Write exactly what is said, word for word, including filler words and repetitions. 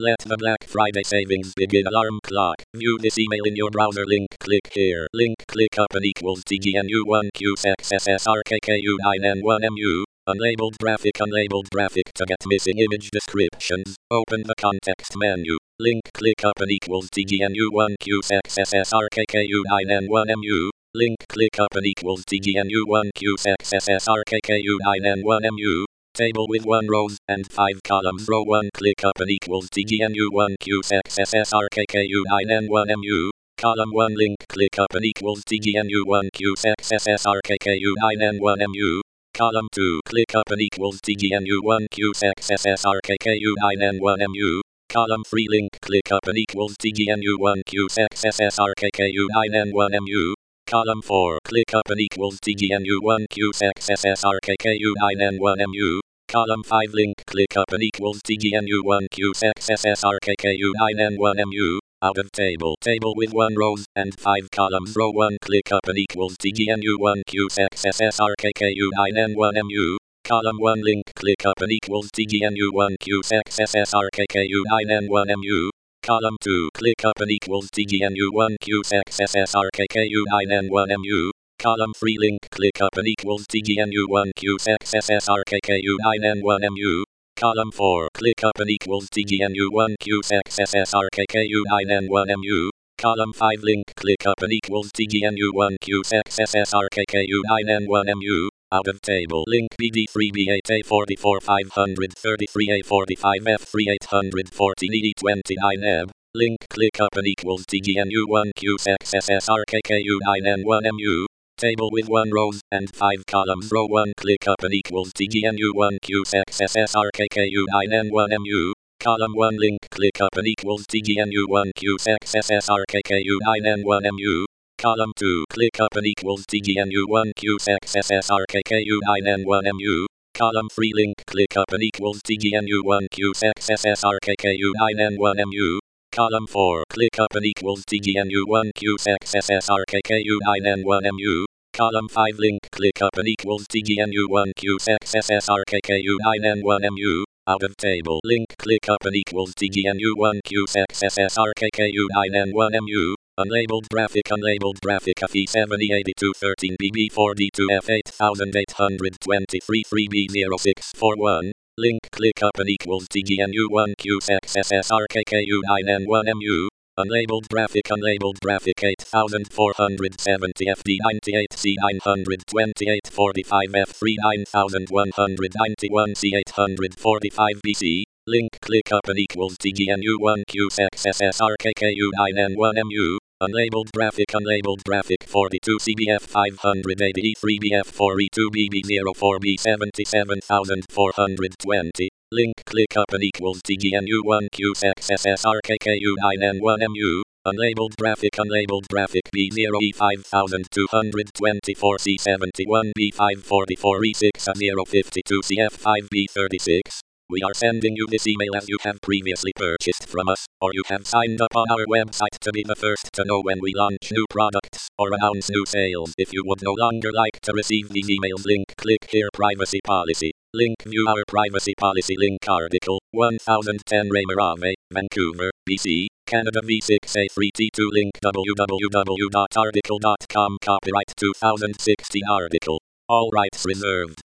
Let the Black Friday savings begin. Alarm clock. View this email in your browser. Link click here. Link click up and equals T G N U one Q X S S R K K U nine N one M U. Unlabeled graphic. Unlabeled graphic. To get missing image descriptions, open the context menu. Link click up and equals T G N U one Q X S S R K K U nine N one M U. Link click up and equals T G N U one Q X S S R K K U nine N one M U. Table with one rows and five columns. Row one click up and equals T G N U one Q X S S R K K U nine N one M U. Column one link click up and equals T G N U one Q X S S R K K U nine N one M U. Column two click up and equals T G N U one Q X S S R K K U nine N one M U. Column three link click up and equals T G N U one Q X S S R K K U nine N one M U. Column four click up and equals T G N U one Q X S S R K K U nine N one M U. Column five link click up and equals T G N U one Q X S S R K K U nine N one M U. Out of table. Table with one rows and five columns. Row one click up and equals T G N U one Q X S S R K K U nine N one M U. Column one link click up and equals T G N U one Q X S S R K K U nine N one M U. Column two click up and equals T G N U one Q X S S R K K U nine N one M U. Column three link click up and equals T G N U one Q X S S R K K U nine N one M U. Column four click up and equals T G N U one Q X S S R K K U nine N one M U. Column five link click up and equals T G N U one Q X S S R K K U nine N one M U. Out of table. Link B D three B eight A forty-four five thirty-three A forty-five F three eight fourteen E twenty-nine E B. Link click up and equals T G N U one Q X S S R K K U nine N one M U. Table with one rows and five columns. Row one click up and equals T G N U one Q X S S R K K U nine N one M U. Column one link click up and equals T G N U one Q X S S R K K U nine N one M U. Column two click up and equals T G N U one Q X S S R K K U nine N one M U. Column three link click up and equals T G N U one Q X S S R K K U nine N one M U. Column four click up and equals T G N U one Q X S S R K K U nine N one M U. Column five link click up and equals T G N U one Q X S S R K K U nine N one M U. Out of table. Link click up and equals T G N U one Q X S S R K K U nine N one M U. Unlabeled graphic. Unlabeled graphic. F E seven E eighty-two thirteen B B four D two F eight eight two three three B zero six four one. Link click up and equals T G N U one Q X S S R K K U nine N one M U. Unlabeled graphic. Unlabeled graphic. eight four seven zero F D ninety-eight C nine twenty-eight forty-five F three nine one nine one C eight forty-five B C. Link click up and equals T G N U one Q X S S R K K U nine N one M U. Unlabeled graphic. Unlabeled graphic. forty-two C B F five eighty E three B F four E two B B zero four B seventy-seven four twenty. Link click up and equals T G N U one Q X S S R K K U nine N one M U. Unlabeled graphic. Unlabeled graphic. B zero E five two two four C seventy-one B five forty-four E six zero fifty-two C F five B thirty-six. We are sending you this email as you have previously purchased from us, or you have signed up on our website to be the first to know when we launch new products or announce new sales. If you would no longer like to receive these emails, link click here. Privacy policy. Link view our privacy policy. Link article one thousand ten Raymer Ave, Vancouver, B C, Canada V six A three T two. Link w w w dot article dot com. Copyright two thousand sixteen article. All rights reserved.